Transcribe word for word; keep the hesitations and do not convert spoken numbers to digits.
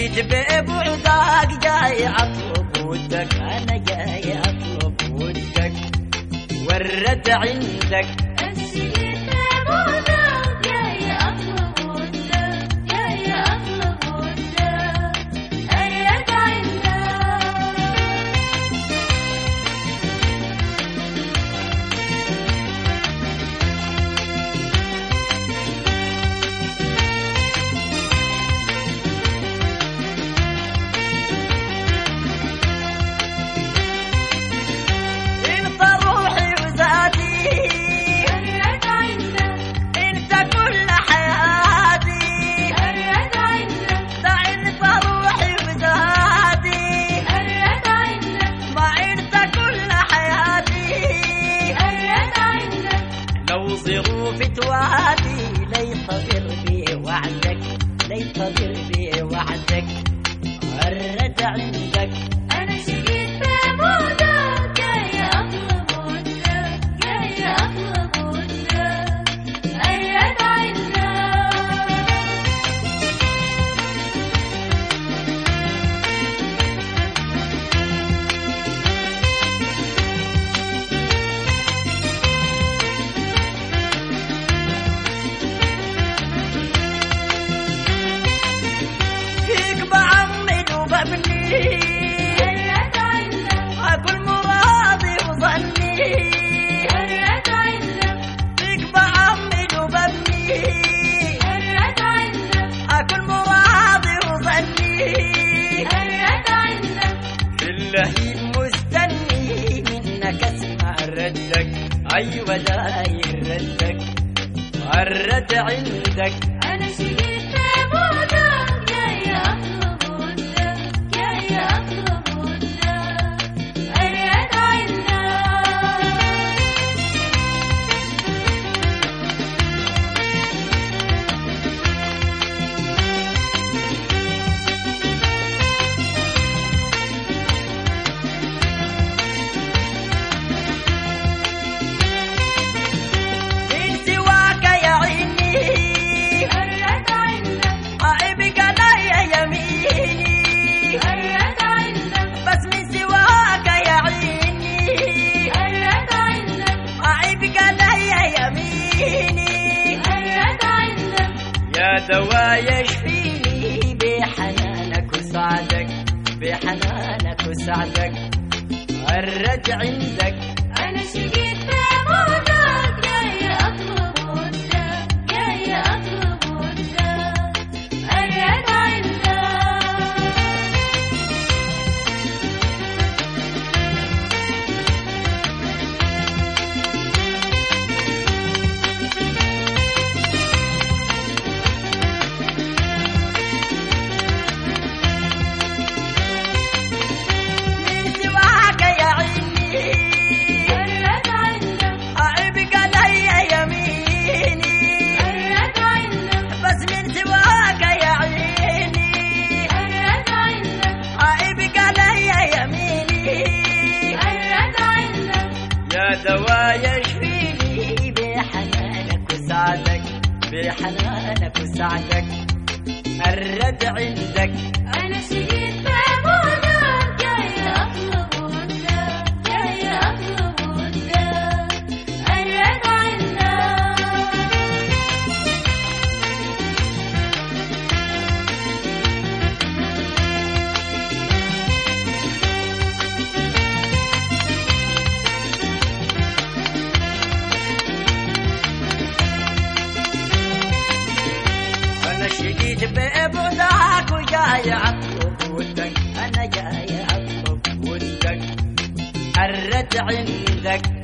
شقيت ببعدك جاي اطلب ودك، انا جاي اطلب ودك ورد عندك. شقيت ببعدك جاي اطلب ودك، جاي اطلب ودك ورد عندك. ظروفي توادي لينتظر بي وعدك، لينتظر بي وعدك ورد عندك. أنا شقيت ببعدك جاي أطلب ودك، جاي أطلب ودك ورد عندك. أكل مرادي وظني ورد عندك، فيك بعمد وببني ورد عندك، أكل مرادي وظني ورد عندك. في اللهيب مستني منك اسمع ردك، أيوة داير ردك ورد عندك. أنا شقيت ببعدك جاي أطلب ودك، جاي أطلب ودك ورد عندك. من سواك يا عيني ورد عندك، عيبك علي يميني ورد عندك، بس من سواك يا عيني ورد عندك، عيبك علي يميني ورد عندك. يا دواء يشفيني بحنانك وسعدك، بحنانك وسعدك ورد عندك. أنا شقيت ببعدك جاي أطلب ودك، جاي أطلب ودك ورد عندك. من سواك يا عيني ورد عندك، عيبك علي يميني ورد عندك، بس من سواك يا عيني ورد عندك، عيبك علي يميني ورد عندك. يا دواء يشفيني بحنانك وسعدك، بحنانك وسعدك الرد عندك. أنا شقيت ببعدك جاي أطلب ودك، جاي أطلب ودك ورد عندك. أنا شقيت ببعدك وجاي أطلب ودك، أنا جاي أطلب ودك الرد عندك.